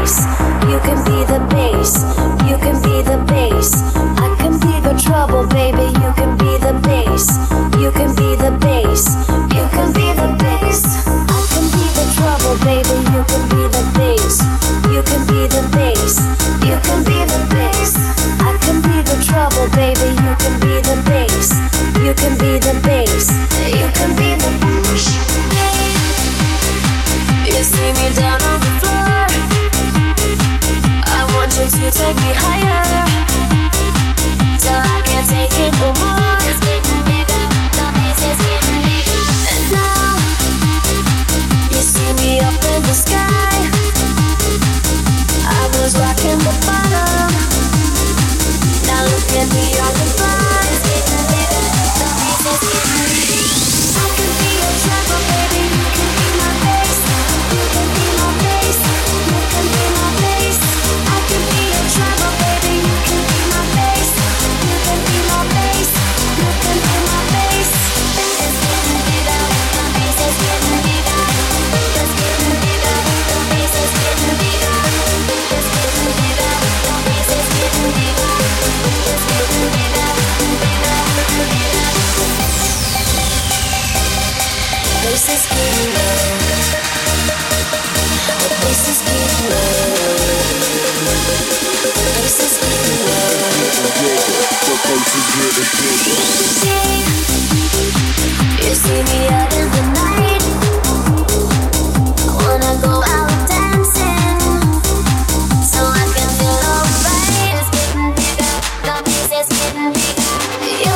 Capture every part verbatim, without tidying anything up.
bass. You can be the bass. You can be the bass. I can be the trouble, baby. You can be the bass. You can be the bass. You can be the bass. I can be the trouble, baby. You can be the bass. You can be the bass. You can be the bass. I can be the trouble, baby. You can be the bass. You can be the bass. You can be the bass. You see me down on the floor. I want you to take me higher, till I can't take it no more. It's getting bigger, the bass is getting bigger. And now you see me up in the sky. I was rocking the bottom. Now look at me on the fly. It's getting bigger, the bass is getting bigger. I can be your trouble, baby. You can be my bass. You can be my bass. You can be my bass. I can be your trouble, baby. You can be my bass. You can be my bass. You can be my bass. It's getting bigger, the bass is getting bigger. It's getting bigger, the bass is getting bigger. It's getting bigger, the bass is getting bigger. It's getting bigger, bigger, bigger. The bass is getting low. The bass is getting low. The bass is getting low. The bass is getting bigger. You see me out in the night. I wanna go out dancing, so I can feel alright. It's getting bigger, the bass is getting bigger. Yo,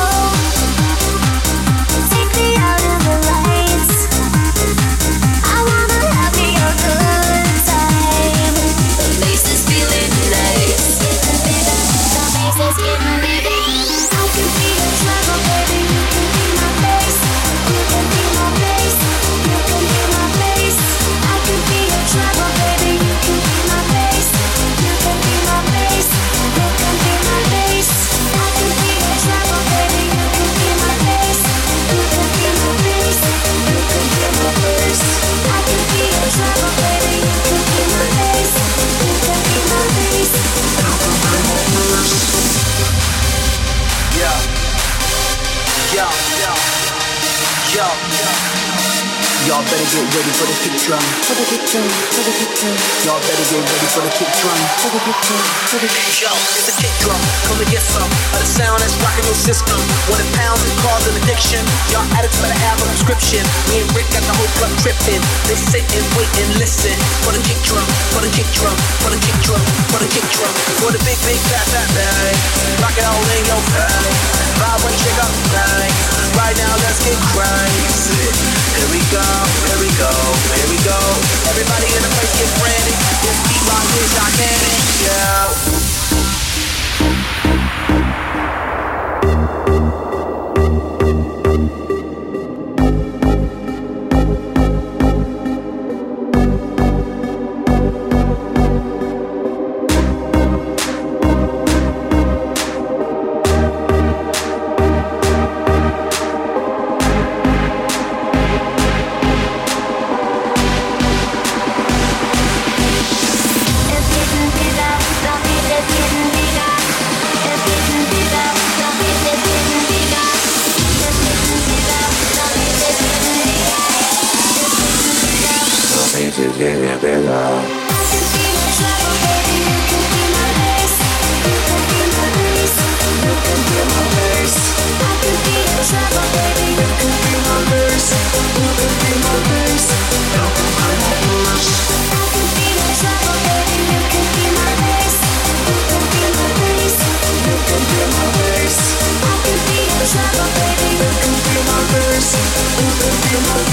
take me out in the lights. I wanna have me a good time. The bass is feeling nice. It's getting bigger, the bass is getting bigger. I can be your trouble, baby. You can be my bass. You can be my bass. You can be my bass. I can be your trouble, baby. You can be my bass. You can be my bass. You can be my bass. I can be your trouble, baby. You can be my bass. You can be my bass. You can be my bass. I can be your trouble, baby. You can be my bass. You can be my bass. Yo, yo, yo, yo, yo. Y'all better get ready for the kick drum. For the kick drum, for the kick drum, Y'all better get ready for the kick drum. for the kick drum, for the kick Yo, it's a kick drum. Come and get some of the sound that's rocking your system. When it pounds, it causes an addiction. Y'all addicts better have a prescription. Me and Rick got the whole club tripping. They sit and wait and listen for the kick drum, for the kick drum, for the kick drum, for the kick drum, for the big, big, fat, fat bang. Rock it all in your face. Vibe when you shake up the night. Right now, let's get crazy. Here we go, here we go, here we go. Everybody in the place get frantic. This beat rock is dynamic, yeah. Is getting bigger. Trouble, baby, you can be my bass. You can be my